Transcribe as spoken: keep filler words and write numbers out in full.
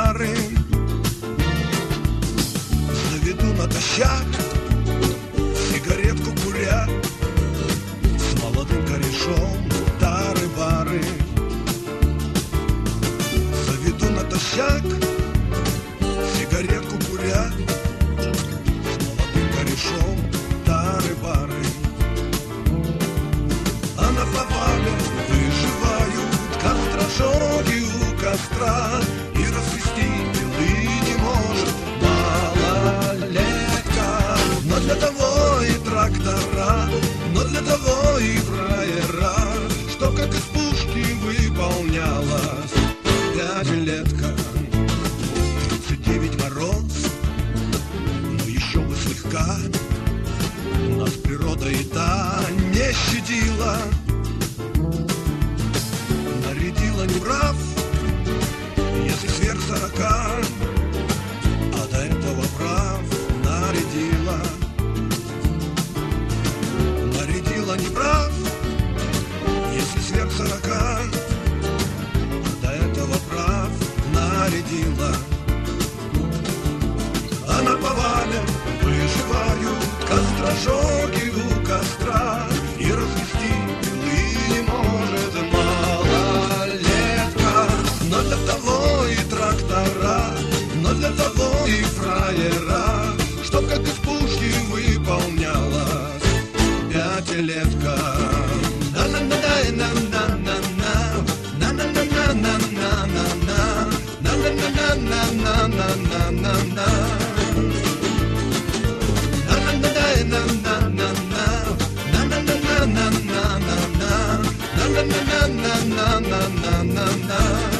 бары. Заведу натощак, сигаретку куря, с молодым корешом тары-бары. Заведу натощак, сигаретку куря, с молодым корешом тары-бары. А на повале выживают, как стражоги у костра, и развести пилы не может малолетка. Но для того и трактора, но для того и фраера, что как из пушки выполнялась пятилетка. Тридцать девять мороз, но еще бы слегка, нас природа и та не щадила. Нарядила не прав, если сверх сорока, а до этого прав нарядила. Нарядила не прав, если сверх сорока, а до этого прав нарядила. А на повале выживают, как стражоги у костра, и развести пилы не может малолетка. Но для того и трактора, но для того и фраера, чтоб как из пушки выполнялась пятилетка. Na na na na na na na na na na na na na.